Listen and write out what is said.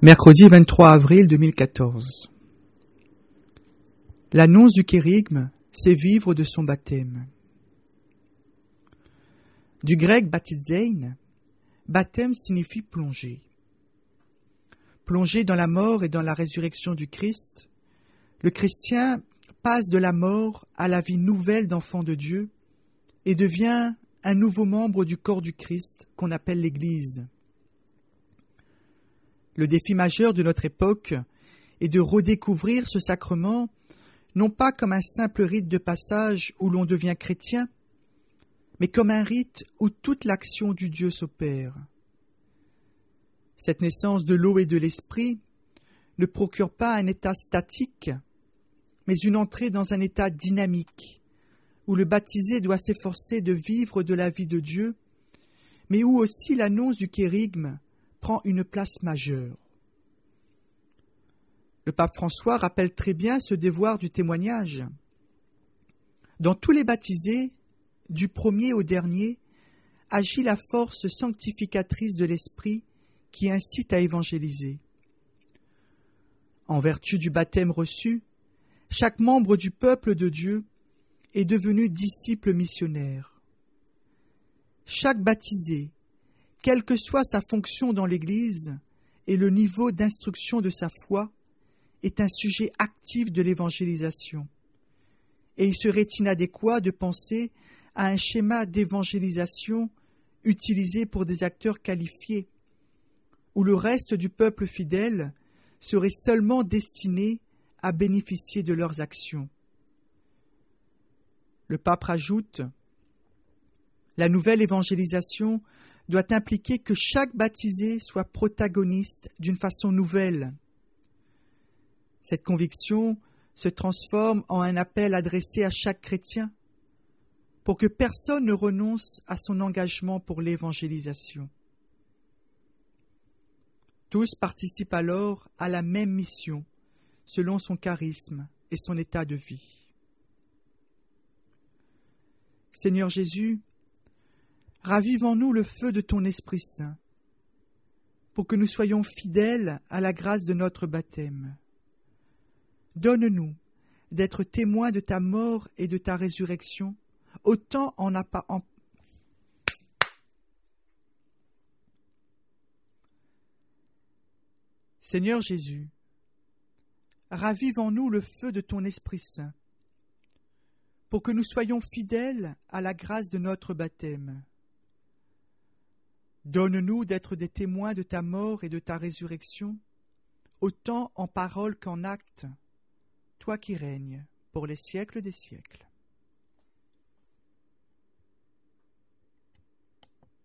Mercredi 23 avril 2014. L'annonce du kérygme, c'est vivre de son baptême. Du grec baptizein, baptême signifie plonger. Plongé dans la mort et dans la résurrection du Christ, le chrétien passe de la mort à la vie nouvelle d'enfant de Dieu et devient un nouveau membre du corps du Christ qu'on appelle l'Église. Le défi majeur de notre époque est de redécouvrir ce sacrement, non pas comme un simple rite de passage où l'on devient chrétien, mais comme un rite où toute l'action du Dieu s'opère. Cette naissance de l'eau et de l'esprit ne procure pas un état statique, mais une entrée dans un état dynamique, où le baptisé doit s'efforcer de vivre de la vie de Dieu, mais où aussi l'annonce du kérygme prend une place majeure. Le pape François rappelle très bien ce devoir du témoignage. Dans tous les baptisés, du premier au dernier, agit la force sanctificatrice de l'Esprit qui incite à évangéliser. En vertu du baptême reçu, chaque membre du peuple de Dieu est devenu disciple missionnaire. Chaque baptisé, quelle que soit sa fonction dans l'Église et le niveau d'instruction de sa foi, est un sujet actif de l'évangélisation. Et il serait inadéquat de penser à un schéma d'évangélisation utilisé pour des acteurs qualifiés, où le reste du peuple fidèle serait seulement destiné à bénéficier de leurs actions. Le pape rajoute « La nouvelle évangélisation doit impliquer que chaque baptisé soit protagoniste d'une façon nouvelle. » Cette conviction se transforme en un appel adressé à chaque chrétien pour que personne ne renonce à son engagement pour l'évangélisation. Tous participent alors à la même mission, selon son charisme et son état de vie. Seigneur Jésus, ravive en nous le feu de ton Esprit Saint, pour que nous soyons fidèles à la grâce de notre baptême. Donne-nous d'être témoins de ta mort et de ta résurrection, autant en apparence. Seigneur Jésus, ravive en nous le feu de ton Esprit Saint, pour que nous soyons fidèles à la grâce de notre baptême. Donne-nous d'être des témoins de ta mort et de ta résurrection, autant en parole qu'en acte, toi qui règnes pour les siècles des siècles.